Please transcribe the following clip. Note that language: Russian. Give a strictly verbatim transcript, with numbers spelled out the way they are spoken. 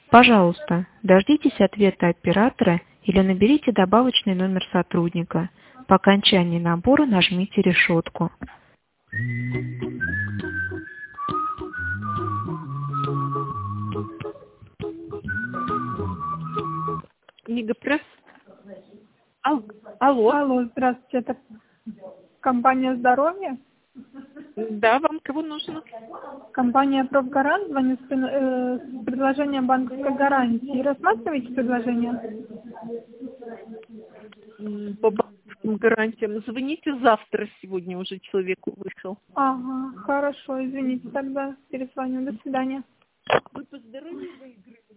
Пожалуйста, дождитесь ответа оператора или наберите добавочный номер сотрудника. По окончании набора нажмите решетку. Мегапресс. Ал- Алло. Алло, здравствуйте, это компания «Здоровье». Да, вам кого нужно? Компания «Профгарант», звоню с, э, с предложением банковской гарантии. Рассматриваете предложение? М, По банковским гарантиям. Звоните завтра, сегодня уже человеку вышел. Ага, хорошо, извините, тогда перезвоню. До свидания. Вы по здоровью выиграли?